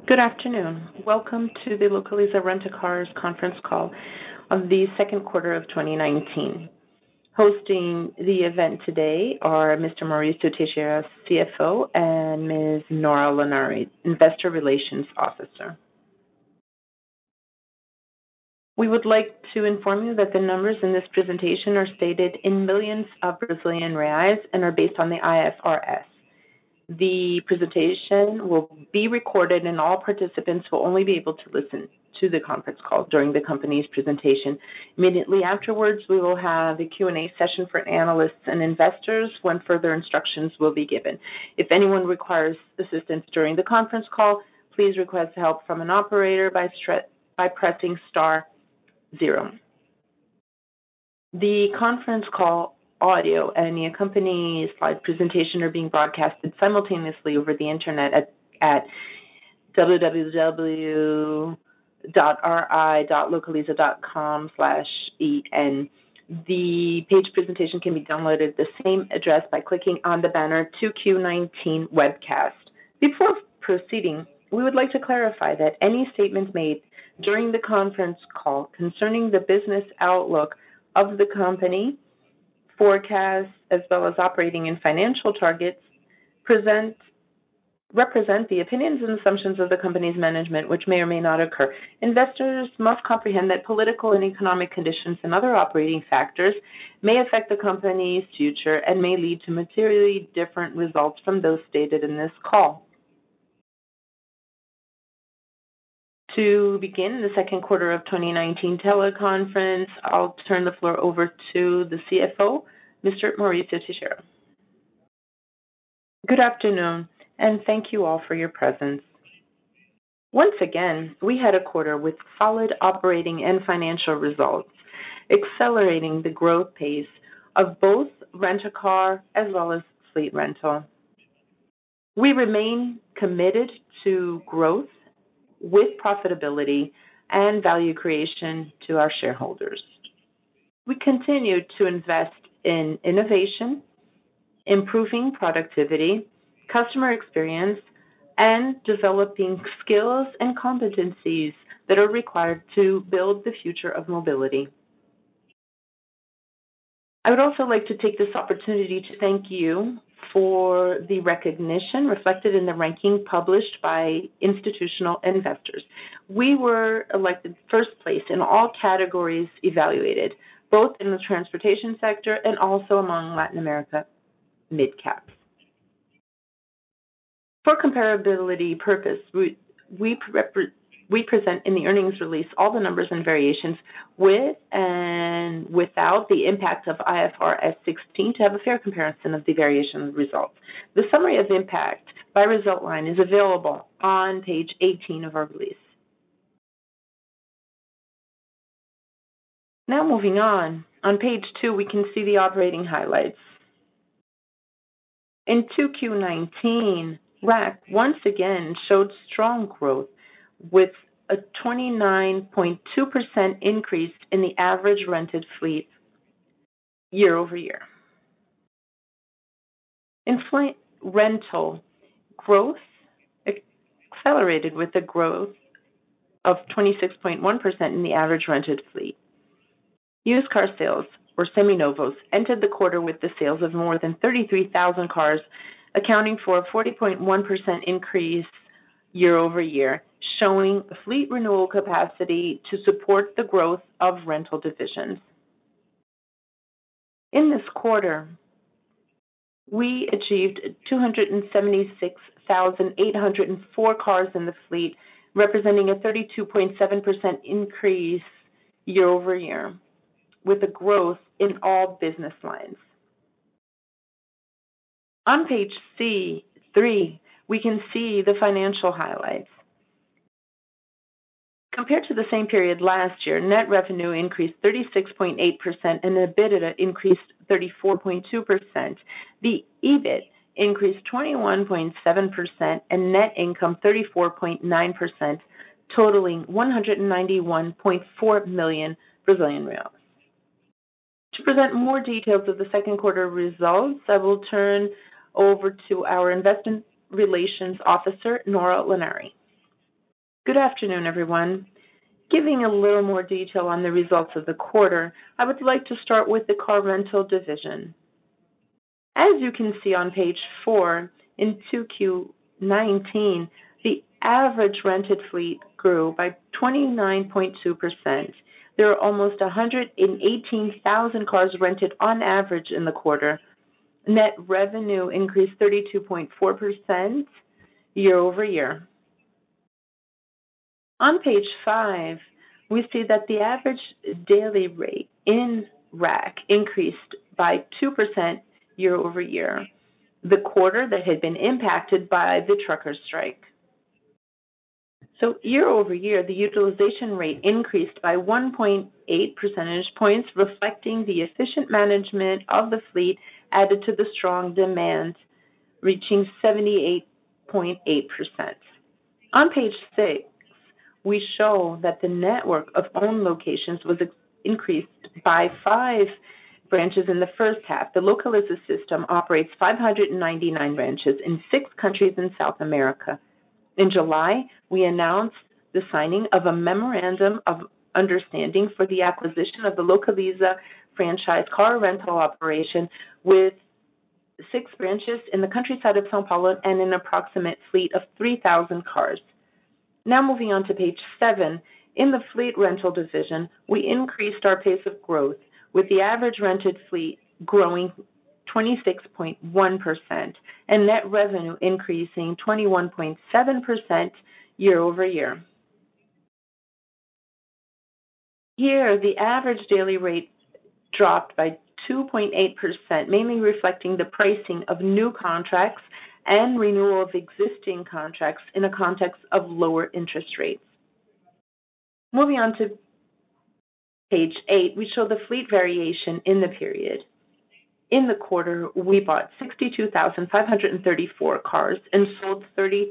Good afternoon. Welcome to the Localiza Rent-A-Cars conference call of the second quarter of 2019. Hosting the event today are Mr. Mauricio Teixeira, CFO, and Ms. Nora Lanari, Investor Relations Officer. We would like to inform you that the numbers in this presentation are stated in millions of Brazilian reais and are based on the IFRS. The presentation will be recorded and all participants will only be able to listen to the conference call during the company's presentation. Immediately afterwards, we will have a Q&A session for analysts and investors when further instructions will be given. If anyone requires assistance during the conference call, please request help from an operator by pressing *0. The conference call audio and the accompanying slide presentation are being broadcasted simultaneously over the internet at www.ri.localiza.com/en. The page presentation can be downloaded at the same address by clicking on the banner 2Q19 webcast. Before proceeding, we would like to clarify that any statements made during the conference call concerning the business outlook of the company, forecasts, as well as operating and financial targets, represent the opinions and assumptions of the company's management, which may or may not occur. Investors must comprehend that political and economic conditions and other operating factors may affect the company's future and may lead to materially different results from those stated in this call. To begin the second quarter of 2019 teleconference, I'll turn the floor over to the CFO, Mr. Mauricio Teixeira. Good afternoon, and thank you all for your presence. Once again, we had a quarter with solid operating and financial results, accelerating the growth pace of both rent-a-car as well as fleet rental. We remain committed to growth with profitability and value creation to our shareholders. We continue to invest in innovation, improving productivity, customer experience, and developing skills and competencies that are required to build the future of mobility. I would also like to take this opportunity to thank you for the recognition reflected in the ranking published by institutional investors. We were elected first place in all categories evaluated, both in the transportation sector and also among Latin America mid-caps. For comparability purpose, we present in the earnings release all the numbers and variations with and without the impact of IFRS 16 to have a fair comparison of the variation results. The summary of impact by result line is available on page 18 of our release. Now moving on page 2 we can see the operating highlights. In 2Q19, RAC once again showed strong growth with a 29.2% increase in the average rented fleet year over year. In fleet rental, growth accelerated with a growth of 26.1% in the average rented fleet. Used car sales, or seminovos, entered the quarter with the sales of more than 33,000 cars, accounting for a 40.1% increase year over year, showing fleet renewal capacity to support the growth of rental divisions. In this quarter, we achieved 276,804 cars in the fleet, representing a 32.7% increase year over year, with a growth in all business lines. On page C3, we can see the financial highlights. Compared to the same period last year, net revenue increased 36.8% and the EBITDA increased 34.2%. The EBIT increased 21.7% and net income 34.9%, totaling 191.4 million Brazilian reais. To present more details of the second quarter results, I will turn over to our Investor Relations Officer, Nora Lanari. Good afternoon, everyone. Giving a little more detail on the results of the quarter, I would like to start with the car rental division. As you can see on page 4, in 2Q19, the average rented fleet grew by 29.2%. There are almost 118,000 cars rented on average in the quarter. Net revenue increased 32.4% year over year. On page 5, we see that the average daily rate in RAC increased by 2% year over year, the quarter that had been impacted by the trucker strike. So year over year, the utilization rate increased by 1.8 percentage points, reflecting the efficient management of the fleet added to the strong demand, reaching 78.8%. On page 6, we show that the network of owned locations was increased by 5 branches in the first half. The Localiza system operates 599 branches in 6 countries in South America. In July, we announced the signing of a memorandum of understanding for the acquisition of the Localiza franchise car rental operation with 6 branches in the countryside of São Paulo and an approximate fleet of 3,000 cars. Now moving on to page 7, in the fleet rental division, we increased our pace of growth, with the average rented fleet growing 26.1% and net revenue increasing 21.7% year over year. Here, the average daily rate dropped by 2.8%, mainly reflecting the pricing of new contracts and renewal of existing contracts in a context of lower interest rates. Moving on to page 8, we show the fleet variation in the period. In the quarter, we bought 62,534 cars and sold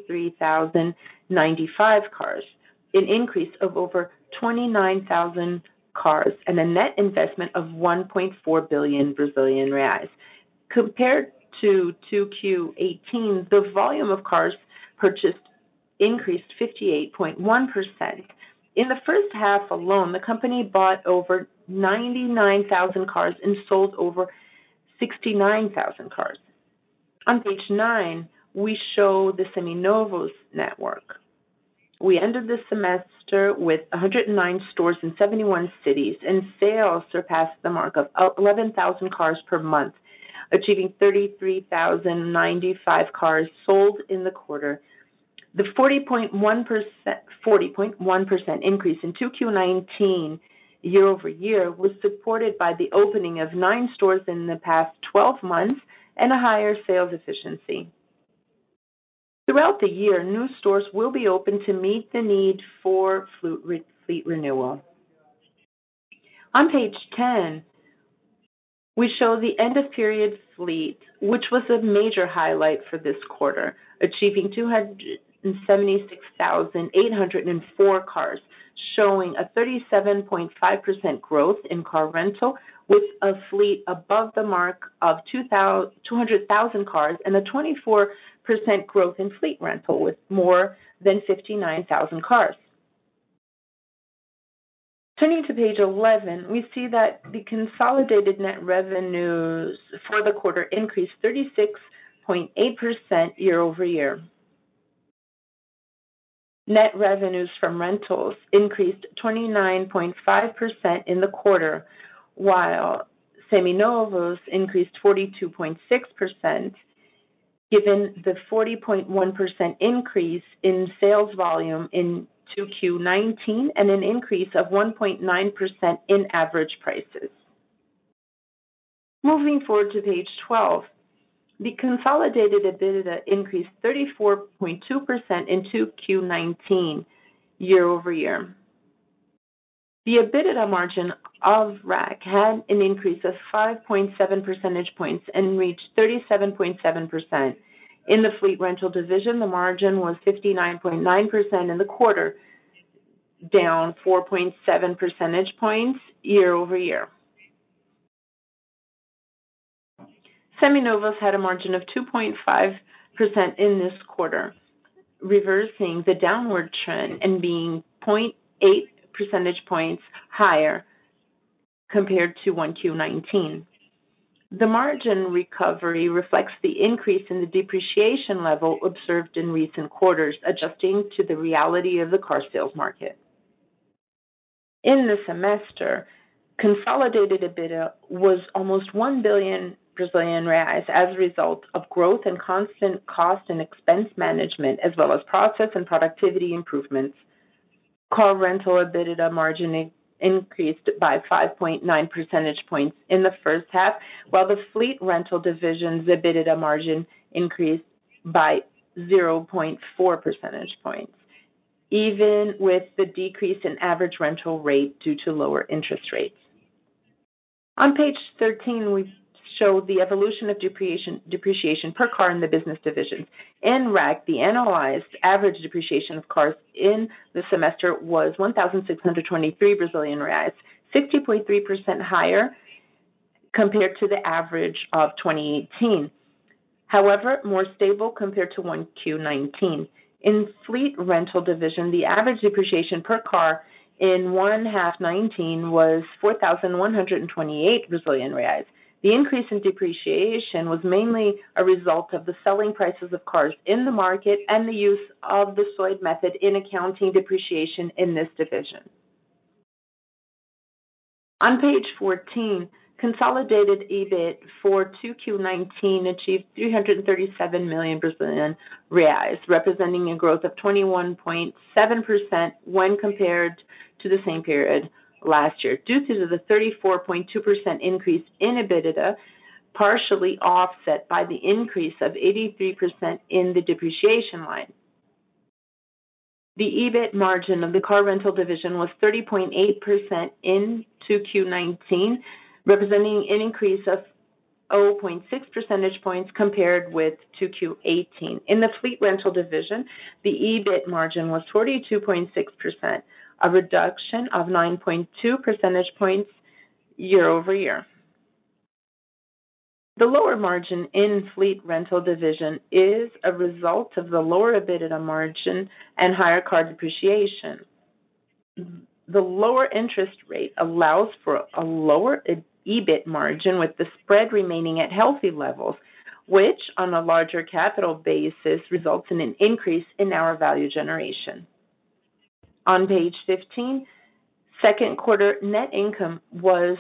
33,095 cars, an increase of over 29,000 cars and a net investment of 1.4 billion Brazilian reais. Compared to 2Q18, the volume of cars purchased increased 58.1%. In the first half alone, the company bought over 99,000 cars and sold over 69,000 cars. On page 9, we show the Seminovos network. We ended the semester with 109 stores in 71 cities, and sales surpassed the mark of 11,000 cars per month, achieving 33,095 cars sold in the quarter. The 40.1% increase in 2Q19 year over year was supported by the opening of 9 stores in the past 12 months and a higher sales efficiency. Throughout the year, new stores will be open to meet the need for fleet renewal. On page 10, we show the end-of-period fleet, which was a major highlight for this quarter, achieving 276,804 cars, showing a 37.5% growth in car rental, with a fleet above the mark of 200,000 cars and a 24% growth in fleet rental, with more than 59,000 cars. Turning to page 11, we see that the consolidated net revenues for the quarter increased 36.8% year over year. Net revenues from rentals increased 29.5% in the quarter, while Seminovos increased 42.6%, given the 40.1% increase in sales volume in 2Q19 and an increase of 1.9% in average prices. Moving forward to page 12, the consolidated EBITDA increased 34.2% in 2Q19 year over year. The EBITDA margin of RAC had an increase of 5.7 percentage points and reached 37.7%. In the fleet rental division, the margin was 59.9% in the quarter, down 4.7 percentage points year over year. Seminovos had a margin of 2.5% in this quarter. reversing the downward trend and being 0.8 percentage points higher compared to 1Q19. The margin recovery reflects the increase in the depreciation level observed in recent quarters, adjusting to the reality of the car sales market. In the semester, consolidated EBITDA was almost 1 billion Brazilian reais as a result of growth and constant cost and expense management, as well as process and productivity improvements. Car rental EBITDA margin increased by 5.9 percentage points in the first half, while the fleet rental division's EBITDA margin increased by 0.4 percentage points, even with the decrease in average rental rate due to lower interest rates. On page 13, we show the evolution of depreciation per car in the business divisions. In RAC, the analyzed average depreciation of cars in the semester was 1,623 Brazilian reais, 60.3% higher compared to the average of 2018. However, more stable compared to 1Q19. In fleet rental division, the average depreciation per car in 1H19 was 4,128 Brazilian reais. The increase in depreciation was mainly a result of the selling prices of cars in the market and the use of the SOID method in accounting depreciation in this division. On page 14, consolidated EBIT for 2Q19 achieved 337 million Brazilian reais, representing a growth of 21.7% when compared to the same period last year, due to the 34.2% increase in EBITDA, partially offset by the increase of 83% in the depreciation line. The EBIT margin of the car rental division was 30.8% in 2Q19, representing an increase of 0.6 percentage points compared with 2Q18. In the fleet rental division, the EBIT margin was 42.6%, a reduction of 9.2 percentage points year over year. The lower margin in fleet rental division is a result of the lower EBITDA margin and higher car depreciation. The lower interest rate allows for a lower EBIT margin, with the spread remaining at healthy levels, which on a larger capital basis results in an increase in our value generation. On page 15, second quarter net income was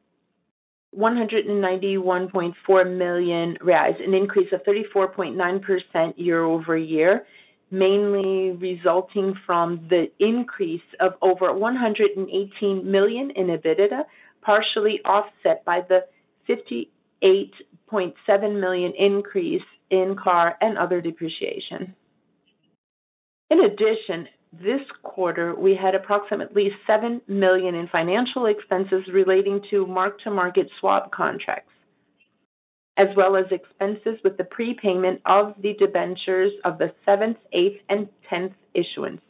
191.4 million reais, an increase of 34.9% year over year, mainly resulting from the increase of over 118 million in EBITDA, partially offset by the 58.7 million increase in car and other depreciation. In addition, this quarter, we had approximately 7 million in financial expenses relating to mark-to-market swap contracts, as well as expenses with the prepayment of the debentures of the 7th, 8th, and 10th issuances.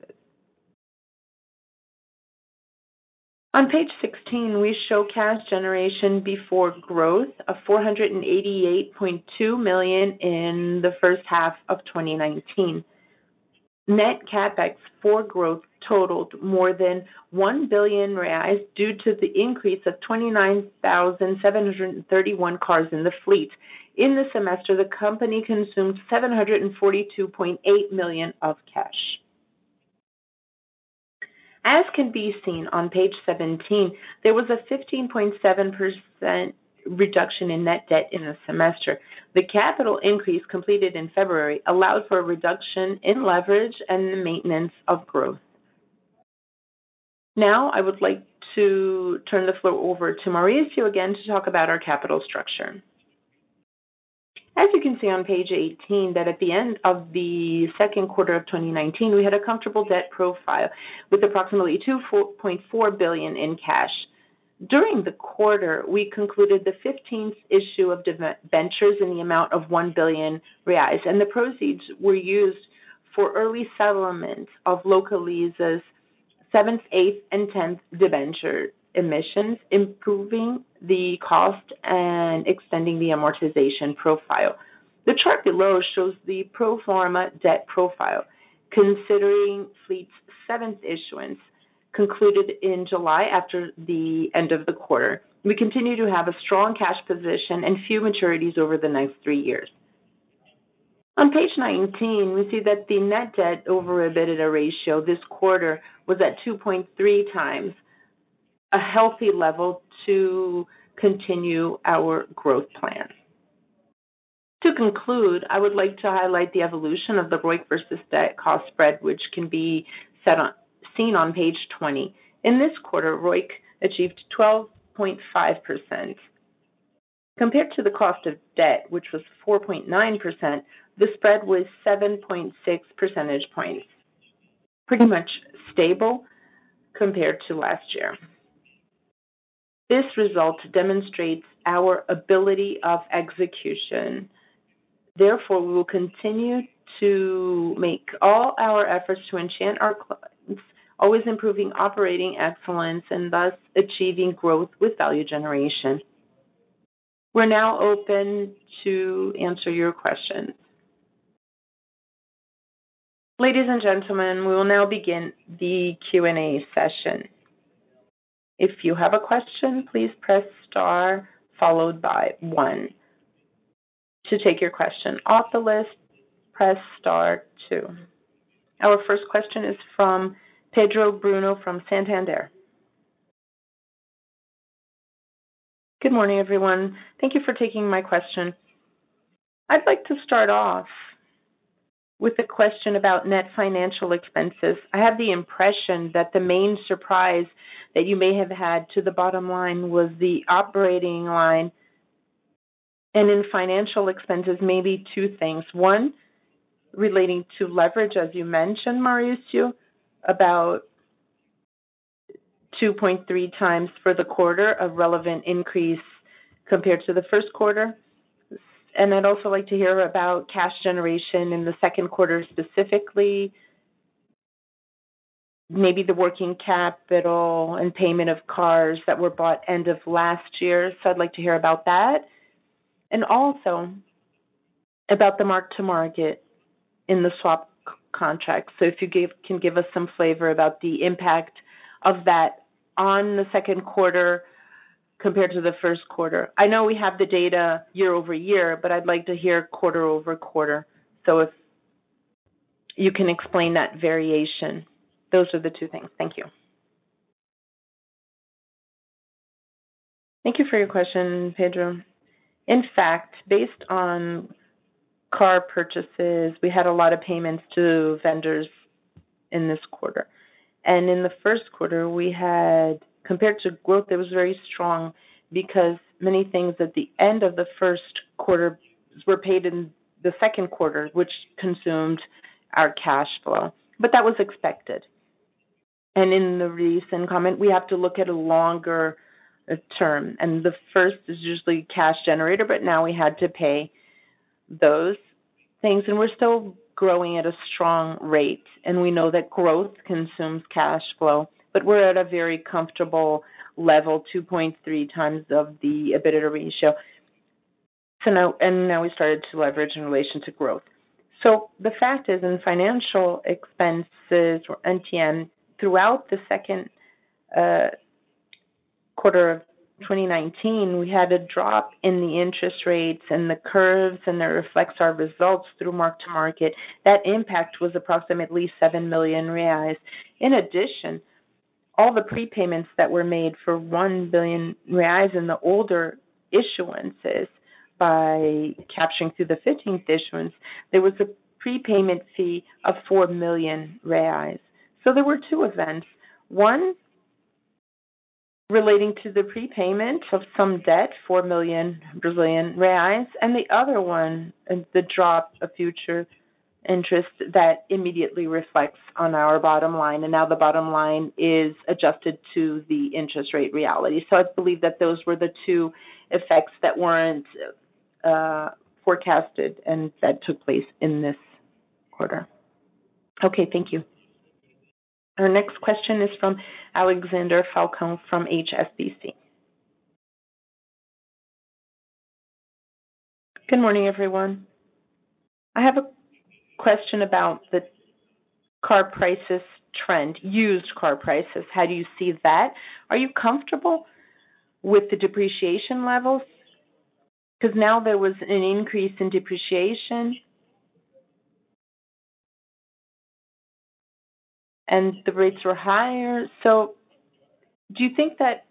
On page 16, we show cash generation before growth of 488.2 million in the first half of 2019. Net capex for growth totaled more than 1 billion reais due to the increase of 29,731 cars in the fleet. In the semester, the company consumed 742.8 million of cash. As can be seen on page 17, there was a 15.7% reduction in net debt in the semester. The capital increase completed in February allowed for a reduction in leverage and the maintenance of growth. Now, I would like to turn the floor over to Mauricio again to talk about our capital structure. As you can see on page 18, that at the end of the second quarter of 2019, we had a comfortable debt profile with approximately 2.4 billion in cash. During the quarter, we concluded the 15th issue of debentures in the amount of 1 billion reais, and the proceeds were used for early settlement of Localiza's 7th, 8th, and 10th debenture emissions, improving the cost and extending the amortization profile. The chart below shows the pro forma debt profile. considering Fleet's seventh issuance, concluded in July after the end of the quarter. We continue to have a strong cash position and few maturities over the next 3 years. On page 19, we see that the net debt over EBITDA ratio this quarter was at 2.3 times, a healthy level to continue our growth plan. To conclude, I would like to highlight the evolution of the ROIC versus debt cost spread, which can be seen on page 20. In this quarter, ROIC achieved 12.5%. Compared to the cost of debt, which was 4.9%, the spread was 7.6 percentage points, pretty much stable compared to last year. This result demonstrates our ability of execution. Therefore, we will continue to make all our efforts to enchant our clients, always improving operating excellence and thus achieving growth with value generation. We're now open to answer your questions. Ladies and gentlemen, we will now begin the Q&A session. If you have a question, please press star followed by 1. To take your question off the list, press star 2. Our first question is from Pedro Bruno from Santander. Good morning, everyone. Thank you for taking my question. I'd like to start off with a question about net financial expenses. I have the impression that the main surprise that you may have had to the bottom line was the operating line. And in financial expenses, maybe two things. One, relating to leverage, as you mentioned, Mauricio, about 2.3 times for the quarter, a relevant increase compared to the first quarter. And I'd also like to hear about cash generation in the second quarter specifically, maybe the working capital and payment of cars that were bought end of last year. So I'd like to hear about that. And also about the mark-to-market in the swap contract. So if you can give us some flavor about the impact of that on the second quarter compared to the first quarter. I know we have the data year over year, but I'd like to hear quarter over quarter. So if you can explain that variation. Those are the two things. Thank you. Thank you for your question, Pedro. In fact, based on car purchases, we had a lot of payments to vendors in this quarter. And in the first quarter, we had, compared to growth, it was very strong because many things at the end of the first quarter were paid in the second quarter, which consumed our cash flow. But that was expected. And in the recent comment, we have to look at a longer term. And the first is usually cash generator, but now we had to pay those things. And we're still growing at a strong rate. And we know that growth consumes cash flow, but we're at a very comfortable level, 2.3 times of the EBITDA ratio. So now we started to leverage in relation to growth. So the fact is, in financial expenses or NTM, throughout the second quarter of 2019, we had a drop in the interest rates and the curves, and that reflects our results through mark-to-market. That impact was approximately 7 million reais. In addition, all the prepayments that were made for 1 billion reais in the older issuances by capturing through the 15th issuance, there was a prepayment fee of 4 million reais. So there were two events. One, relating to the prepayment of some debt, 4 million Brazilian reais, and the other one, the drop of future interest that immediately reflects on our bottom line. And now the bottom line is adjusted to the interest rate reality. So I believe that those were the two effects that weren't forecasted and that took place in this quarter. Okay, thank you. Our next question is from Alexander Falcão from HSBC. Good morning, everyone. I have a question about the car prices trend, used car prices. How do you see that? Are you comfortable with the depreciation levels? Because now there was an increase in depreciation and the rates were higher. So do you think that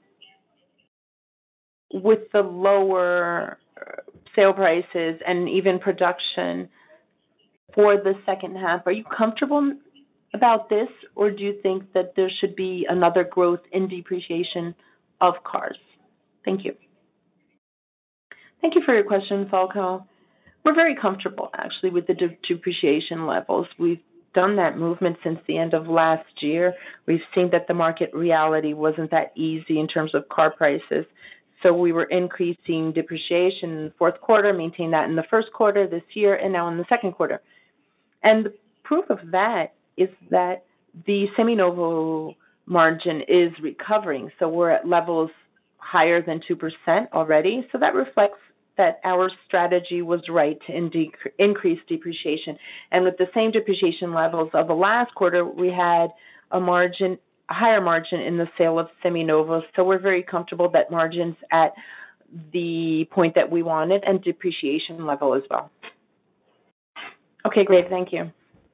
with the lower sale prices and even production for the second half, are you comfortable about this, or do you think that there should be another growth in depreciation of cars? Thank you. Thank you for your question, Falco. We're very comfortable, actually, with the depreciation levels. We've done that movement since the end of last year. We've seen that the market reality wasn't that easy in terms of car prices. So we were increasing depreciation in the fourth quarter, maintained that in the first quarter this year, and now in the second quarter. And the proof of that is that the Seminovo margin is recovering. So we're at levels higher than 2% already. So that reflects that our strategy was right to increase depreciation. And with the same depreciation levels of the last quarter, we had a higher margin in the sale of Seminovos. So we're very comfortable that margin's at the point that we wanted and depreciation level as well. Okay, great. Thank you.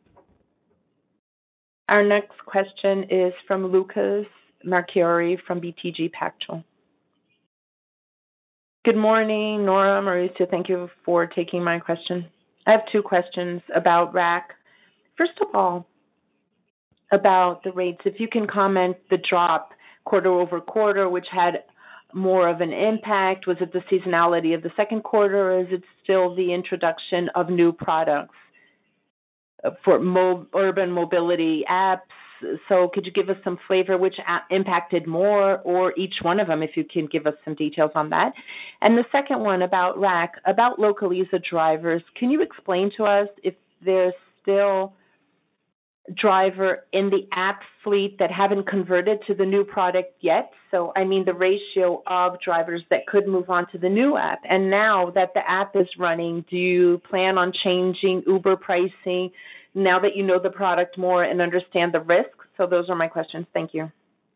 Our next question is from Lucas Marquiori from BTG Pactual. Good morning, Nora, Mauricio. Thank you for taking my question. I have two questions about RAC. First of all, about the rates. If you can comment the drop quarter over quarter, which had more of an impact. Was it the seasonality of the second quarter, or is it still the introduction of new products for urban mobility apps? So could you give us some flavor which impacted more, or each one of them, if you can give us some details on that? And the second one about RAC, about Localiza drivers. Can you explain to us if there's still driver in the app fleet that haven't converted to the new product yet? So, I mean, the ratio of drivers that could move on to the new app. And now that the app is running, do you plan on changing Uber pricing now that you know the product more and understand the risks? So those are my questions. Thank you.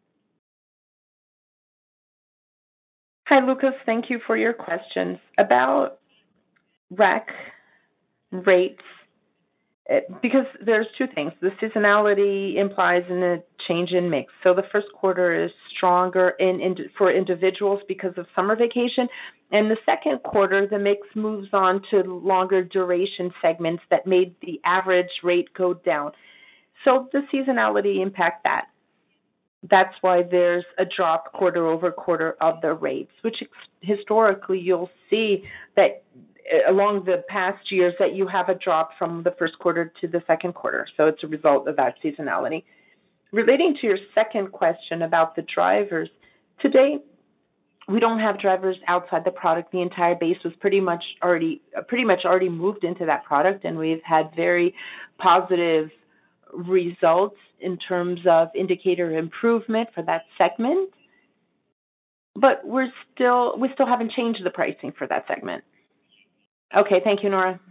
Hi, Lucas. Thank you for your questions. About RAC rates, because there's two things. The seasonality implies a change in mix. So the first quarter is stronger for individuals because of summer vacation. And the second quarter, the mix moves on to longer duration segments that made the average rate go down. So the seasonality impact that. That's why there's a drop quarter over quarter of the rates, which historically you'll see that along the past years that you have a drop from the first quarter to the second quarter. So it's a result of that seasonality. Relating to your second question about the drivers, today we don't have drivers outside the product. The entire base was pretty much already moved into that product, and we've had very positive results in terms of indicator improvement for that segment. But we still haven't changed the pricing for that segment. Okay, thank you, Nora.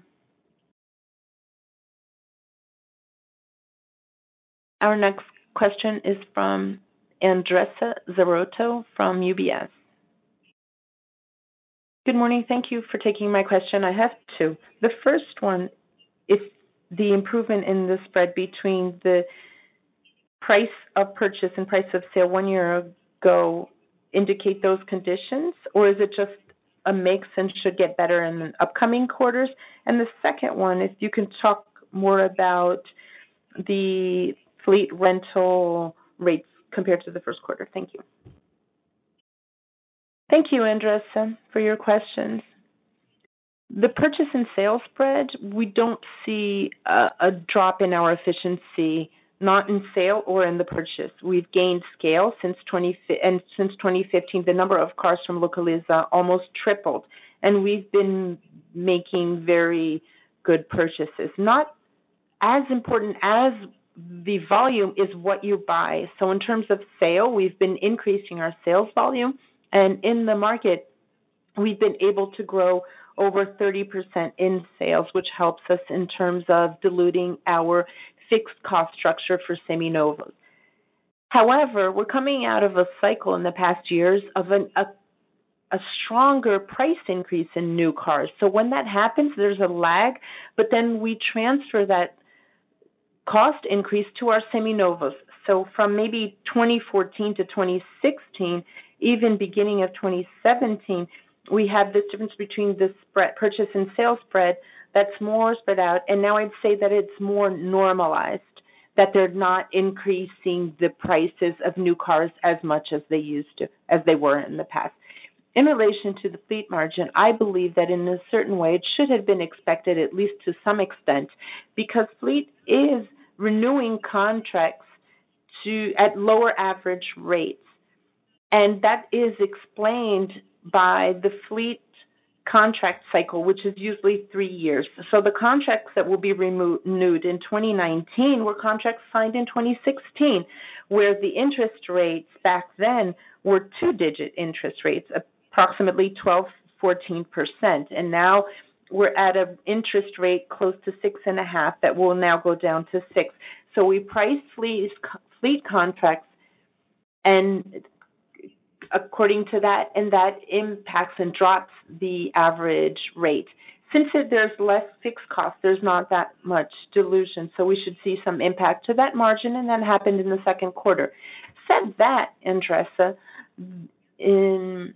Our next question is from Andressa Zarotto from UBS. Good morning. Thank you for taking my question. I have two. The first one is the improvement in the spread between the price of purchase and price of sale 1 year ago indicate those conditions, or is it just a mix and should get better in the upcoming quarters? And the second one, if you can talk more about the fleet rental rates compared to the first quarter. Thank you. Thank you, Andressa, for your questions. The purchase and sales spread, we don't see a drop in our efficiency, not in sale or in the purchase. We've gained scale since 2015. The number of cars from Localiza almost tripled, and we've been making very good purchases. Not as important as the volume is what you buy. So in terms of sale, we've been increasing our sales volume, and in the market, we've been able to grow over 30% in sales, which helps us in terms of diluting our fixed cost structure for seminovos. However, we're coming out of a cycle in the past years of a stronger price increase in new cars. So when that happens, there's a lag, but then we transfer that cost increase to our seminovos. So from maybe 2014 to 2016, even beginning of 2017, we have this difference between the spread, purchase and sales spread that's more spread out. And now I'd say that it's more normalized, that they're not increasing the prices of new cars as much as they were in the past. In relation to the fleet margin, I believe that in a certain way it should have been expected, at least to some extent, because fleet is renewing contracts at lower average rates. And that is explained by the fleet contract cycle, which is usually 3 years. So the contracts that will be renewed in 2019 were contracts signed in 2016, where the interest rates back then were two-digit interest rates, approximately 12-14%. And now we're at an interest rate close to 6.5% that will now go down to 6%. So we price fleet contracts and according to that, and that impacts and drops the average rate. Since there's less fixed cost, there's not that much dilution, so we should see some impact to that margin, and that happened in the second quarter. Said that, Andressa, in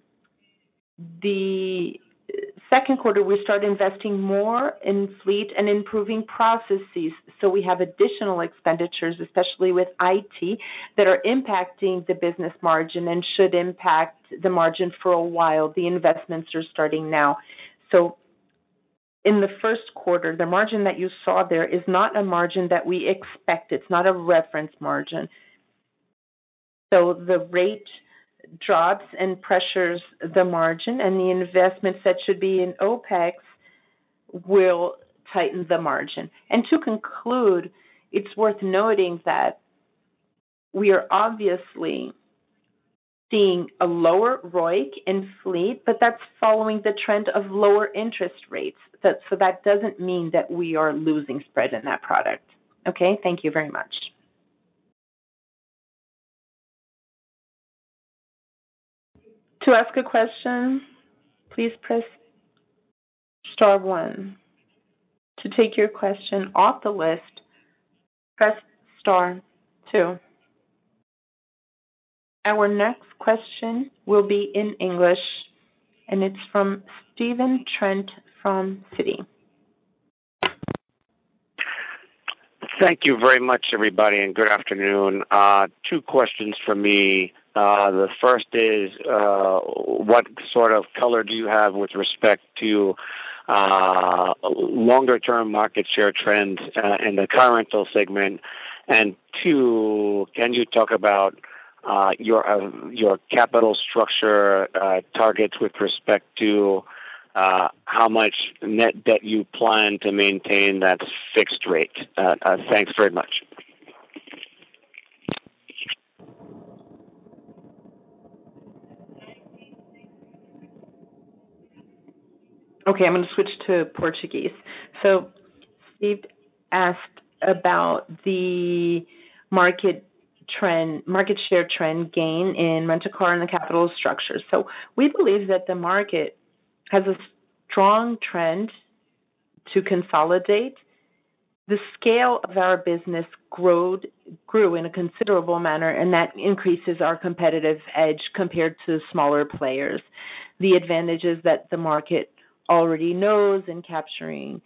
the second quarter, we start investing more in fleet and improving processes. So we have additional expenditures, especially with IT, that are impacting the business margin and should impact the margin for a while. The investments are starting now. So in the first quarter, the margin that you saw there is not a margin that we expect. It's not a reference margin. So the rate drops and pressures the margin, and the investments that should be in OPEX will tighten the margin. And to conclude, it's worth noting that we are obviously seeing a lower ROIC in fleet, but that's following the trend of lower interest rates. So that doesn't mean that we are losing spread in that product. Okay, thank you very much. To ask a question, please press star 1. To take your question off the list, press star 2. Our next question will be in English, and it's from Stephen Trent from Citi. Thank you very much, everybody, and good afternoon. 2 questions from me. The first is, what sort of color do you have with respect to longer-term market share trends in the car rental segment? And 2, can you talk about your capital structure targets with respect to how much net debt you plan to maintain that's fixed rate? Thanks very much. Okay, I'm going to switch to Portuguese. So Steve asked about the market share trend gain in rent-a-car and the capital structure. So we believe that the market has a strong trend to consolidate. The scale of our business grew in a considerable manner, and that increases our competitive edge compared to smaller players. The advantages that the market already knows in capturing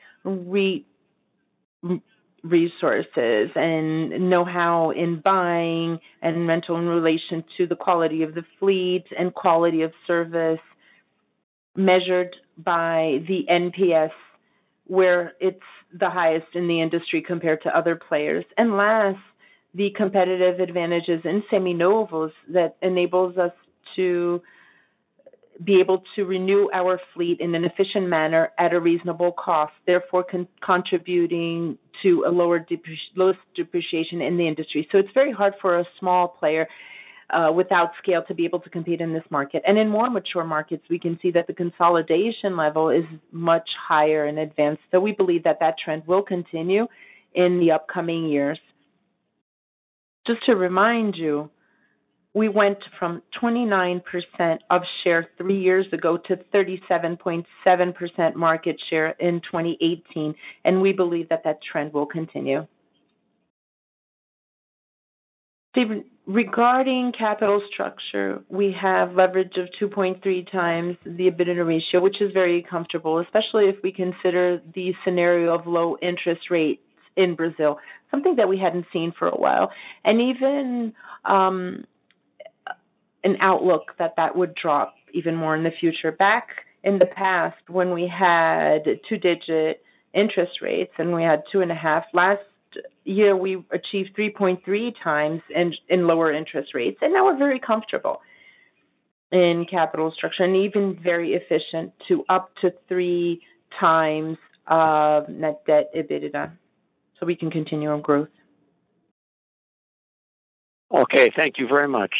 resources and know-how in buying and rental in relation to the quality of the fleet and quality of service measured by the NPS, where it's the highest in the industry compared to other players. And last, the competitive advantages in seminovos that enables us to be able to renew our fleet in an efficient manner at a reasonable cost, therefore contributing to a lower depreciation in the industry. So it's very hard for a small player without scale to be able to compete in this market. And in more mature markets, we can see that the consolidation level is much higher in advance. So we believe that that trend will continue in the upcoming years. Just to remind you, we went from 29% of share 3 years ago to 37.7% market share in 2018, and we believe that that trend will continue. Stephen, regarding capital structure, we have leverage of 2.3 times the EBITDA ratio, which is very comfortable, especially if we consider the scenario of low interest rates in Brazil, something that we hadn't seen for a while, and even an outlook that would drop even more in the future. Back in the past, when we had two-digit interest rates and we had 2.5, last year we achieved 3.3 times in lower interest rates, and now we're very comfortable in capital structure and even very efficient to up to 3 times of net debt EBITDA, so we can continue our growth. Okay, thank you very much.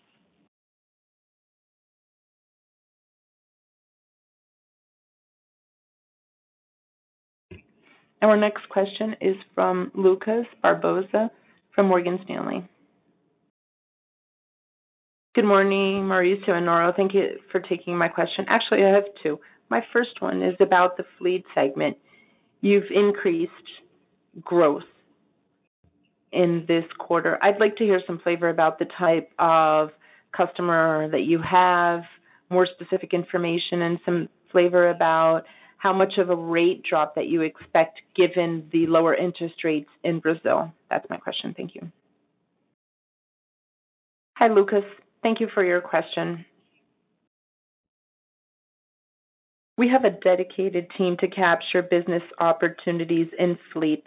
Our next question is from Lucas Barbosa from Morgan Stanley. Good morning, Mauricio and Nora. Thank you for taking my question. Actually, I have two. My first one is about the fleet segment. You've increased growth in this quarter. I'd like to hear some flavor about the type of customer that you have, more specific information, and some flavor about how much of a rate drop that you expect given the lower interest rates in Brazil. That's my question. Thank you. Hi, Lucas. Thank you for your question. We have a dedicated team to capture business opportunities in fleet.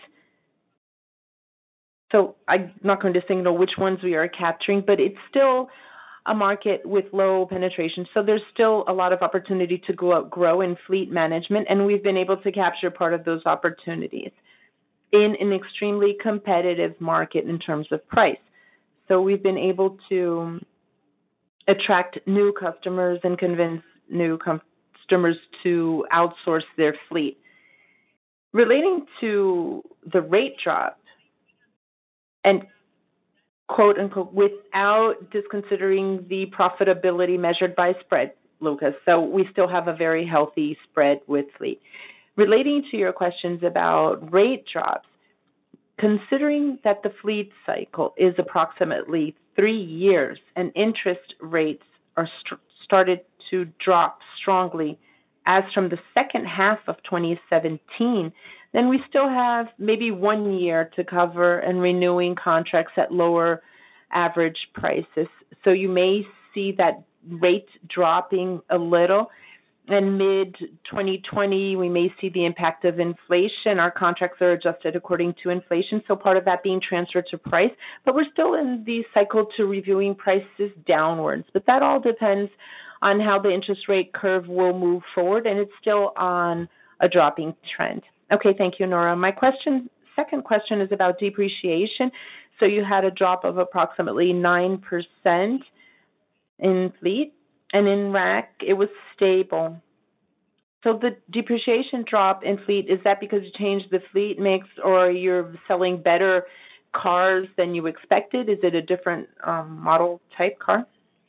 So I'm not going to signal which ones we are capturing, but it's still a market with low penetration. So there's still a lot of opportunity to grow in fleet management, and we've been able to capture part of those opportunities in an extremely competitive market in terms of price. So we've been able to attract new customers and convince new customers to outsource their fleet. Relating to the rate drop, and quote unquote, without disconsidering the profitability measured by spread, Lucas. So we still have a very healthy spread with fleet. Relating to your questions about rate drops, considering that the fleet cycle is approximately 3 years and interest rates are started to drop strongly as from the second half of 2017, then we still have maybe 1 year to cover and renewing contracts at lower average prices. So you may see that rate dropping a little. In mid-2020, we may see the impact of inflation. Our contracts are adjusted according to inflation, so part of that being transferred to price. But we're still in the cycle to reviewing prices downwards. But that all depends on how the interest rate curve will move forward, and it's still on a dropping trend. Okay, thank you, Nora. My second question is about depreciation. So you had a drop of approximately 9% in fleet, and in RAC, it was stable. So the depreciation drop in fleet, is that because you changed the fleet mix or you're selling better cars than you expected? Is it a different model type car?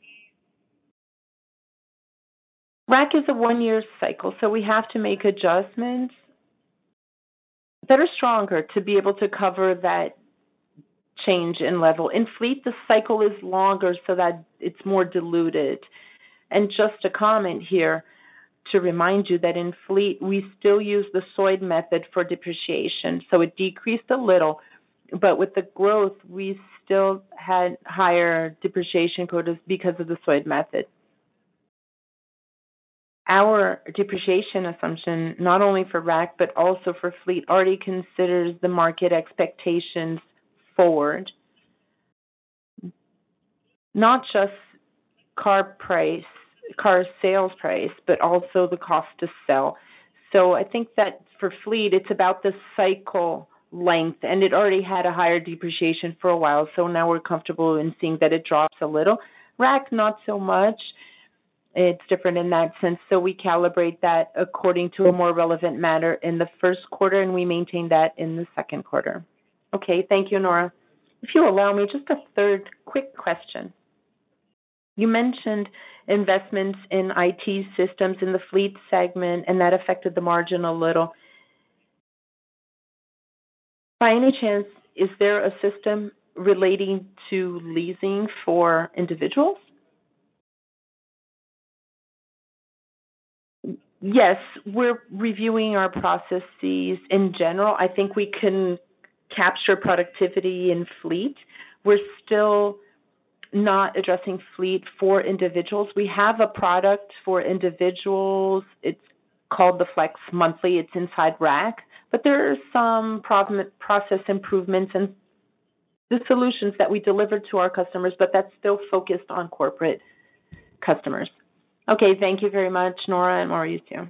RAC is a 1-year cycle, so we have to make adjustments that are stronger to be able to cover that change in level. In fleet, the cycle is longer so that it's more diluted. And just a comment here to remind you that in fleet, we still use the SOID method for depreciation. So it decreased a little, but with the growth, we still had higher depreciation quotas because of the SOID method. Our depreciation assumption, not only for RAC, but also for fleet, already considers the market expectations forward. Not just car sales price, but also the cost to sell. So I think that for fleet, it's about the cycle length, and it already had a higher depreciation for a while. So now we're comfortable in seeing that it drops a little. RAC, not so much. It's different in that sense. So we calibrate that according to a more relevant matter in the first quarter, and we maintain that in the second quarter. Okay, thank you, Nora. If you allow me, just a third quick question. You mentioned investments in IT systems in the fleet segment, and that affected the margin a little. By any chance, is there a system relating to leasing for individuals? Yes, we're reviewing our processes in general. I think we can capture productivity in fleet. We're still not addressing fleet for individuals. We have a product for individuals. It's called the Flex Monthly. It's inside RAC, but there are some process improvements and the solutions that we deliver to our customers, but that's still focused on corporate customers. Okay, thank you very much, Nora and Mauricio.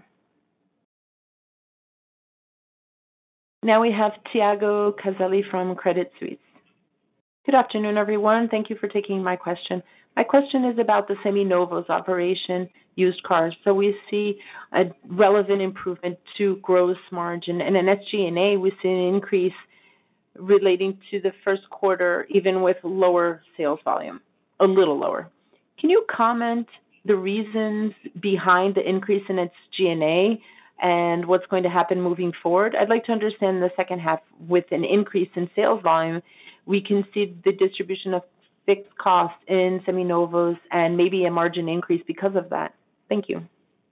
Now we have Tiago Caselli from Credit Suisse. Good afternoon, everyone. Thank you for taking my question. My question is about the Seminovos operation, used cars. So we see a relevant improvement to gross margin, and in SG&A, we see an increase relating to the first quarter, even with lower sales volume, a little lower. Can you comment the reasons behind the increase in SG&A and what's going to happen moving forward? I'd like to understand the second half with an increase in sales volume. We can see the distribution of fixed costs in Seminovos and maybe a margin increase because of that. Thank you.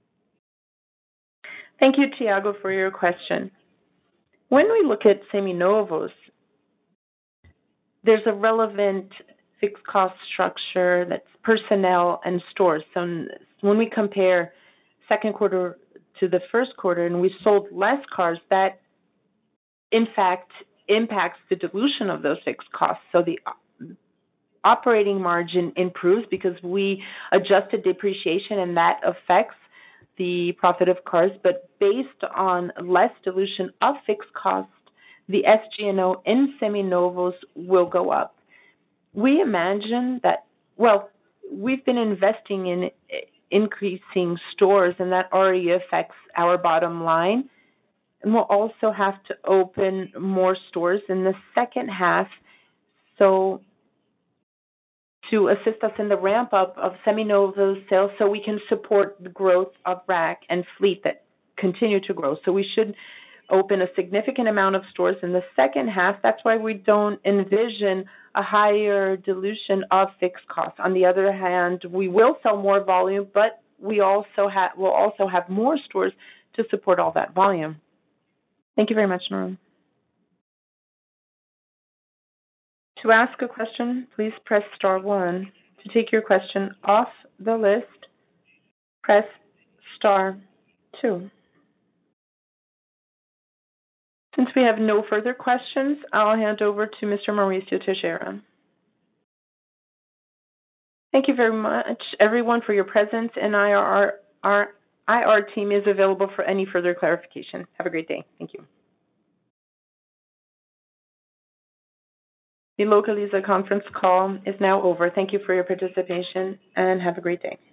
Thank you, Tiago, for your question. When we look at Seminovos, there's a relevant fixed cost structure that's personnel and stores. So when we compare second quarter to the first quarter and we sold less cars, that in fact impacts the dilution of those fixed costs. So the operating margin improves because we adjusted depreciation and that affects the profit of cars. But based on less dilution of fixed costs, the SG&A in Seminovos will go up. We imagine that, well, we've been investing in increasing stores, and that already affects our bottom line. And we'll also have to open more stores in the second half, so to assist us in the ramp up of Seminovos sales so we can support the growth of RAC and fleet that continue to grow. So we should open a significant amount of stores in the second half. That's why we don't envision a higher dilution of fixed costs. On the other hand, we will sell more volume, but we'll also have more stores to support all that volume. Thank you very much, Nora. To ask a question, please press star 1. To take your question off the list, press star 2. Since we have no further questions, I'll hand over to Mr. Mauricio Teixeira. Thank you very much, everyone, for your presence, and our IR team is available for any further clarification. Have a great day. Thank you. The Localiza conference call is now over. Thank you for your participation, and have a great day.